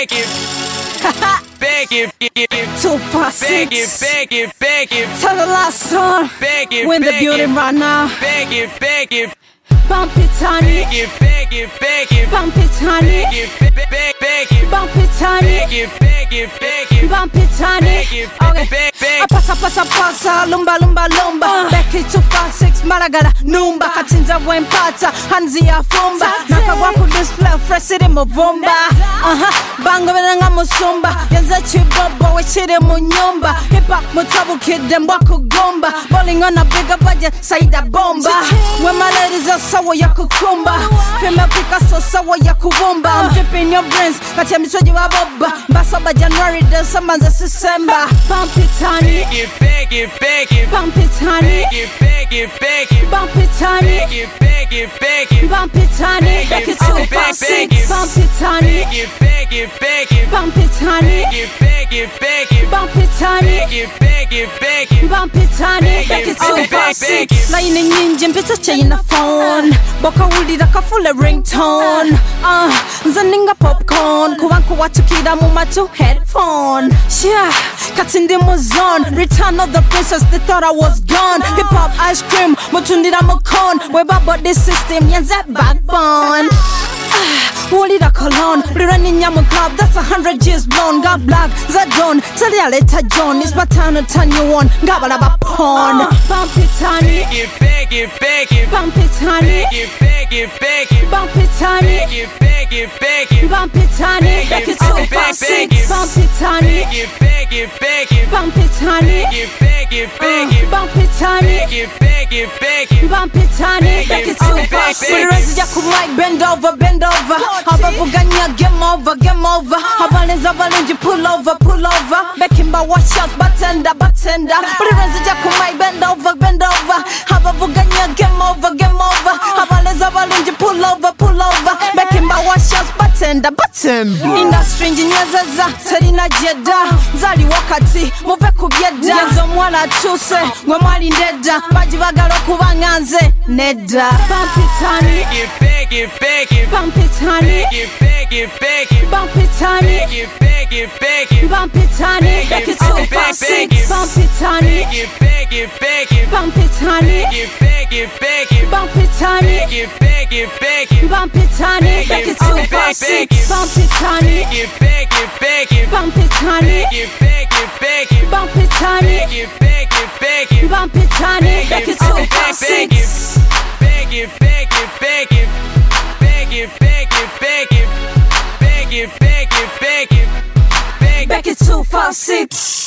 beg it, beg it, 256. beg it, Tell the last song. beg it, We're in the building right now. beg it, Bump it, honey. beg it, Bump it, honey. beg it, Bump it, honey. Bump it, honey. Okay. Pasa, lumba. Back it 256, Maragara, Numba. Katinza wempata, Hanzi ya fumba. Nakawaku display, fresh it in Mavumba. Bango venanga musumba. Yanza chibobo, we chiri munyumba. Hip hop mutabu kid, them waku gomba. Bowling on a bigger budget, Saida bomba. When my ladies are sawa ya kukumba. Female Picasso, sawa ya kubumba. I'm dripping your brains, katia misoji wa boba. Basoba January, December, December. Bump it, honey. beg it, Bump it, honey. beg it, Bump it, honey. beg it, Bump it, honey. Back it 256. Bump it, honey. beg it, Bump it, honey. beg it, Bump it, honey. beg it, Bump it, honey. Back it 256. Line nyinji mpita chaina phone. Boka wulira kafule ringtone. Zaninga popcorn. Kuwanku watukira mumatu headphone. Yeah, katindi muzon. Return of the princess, they thought I was gone. Hip hop ice cream, mutundira mukon. Weba bought this system, yanza backbone. Wulira cologne, running yamu club, that's 100 years blown. Got black, Zadon, tell ya later John. It's my time to turn you on, Gabalaba pawn. Bump it, honey. beg it, Bump it, honey. beg it, Bump it, honey. beg it, Bump it, honey. Back it 256. Bump it, honey. beg it, Bump it, honey. beg it, Bump it, honey. beg it, Bump it, honey. Back it 256. Rezi ya kumai, bend over. Habavuganya, game over. Habalenza balenji, pull over. Bekimba, watch out, batenda. Rezi ya kumai, bend over. Habavuganya, game over. Habalenza balenji, pull over. Bekimba, watch out, batenda. Industry nyazaza, terina jeda. Zali wakati, move kubyeda. Yenzo mwala chuse, mwe mwali ndeda. Bajibagalo kubanganze, neda. Bump it, honey. beg it, Bump it, honey. beg it, Bump it, honey. beg it, Bump it, honey. Back it 256. Bump it, honey. beg it, Bump it, honey. beg it, Bump it, honey. beg it, Bump it, honey. Back it 256. Bump it, honey. beg it, Bump it, honey. beg it, Bump it, honey. Bump it, honey. Back it 256. beg it, Back it 256.